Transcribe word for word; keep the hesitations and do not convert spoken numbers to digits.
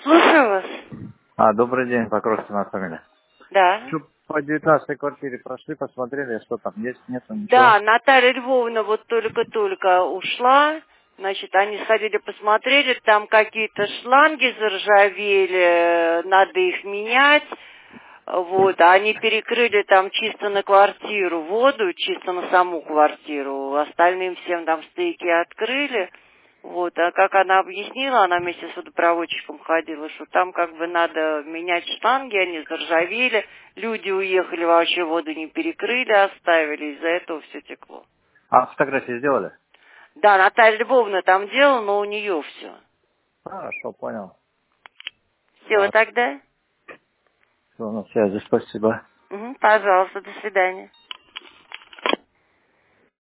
Слушаю вас. А, добрый день, Покровская моя фамилия. Да. Что, по девятнадцатой квартире прошли, посмотрели, что там есть, нету, ничего? Да, Наталья Львовна вот только-только ушла. Значит, они сходили, посмотрели, там какие-то шланги заржавели, надо их менять. Вот, а они перекрыли там чисто на квартиру воду, чисто на саму квартиру. Остальным всем там стейки открыли. Вот, а как она объяснила, она вместе с водопроводчиком ходила, что там как бы надо менять шланги, они заржавели, люди уехали, вообще воду не перекрыли, оставили, из-за этого все текло. А фотографии сделали? Да, Наталья Львовна там делала, но у нее все. Хорошо, понял. Все, Так, тогда? все, на связи, спасибо. Угу, пожалуйста, до свидания.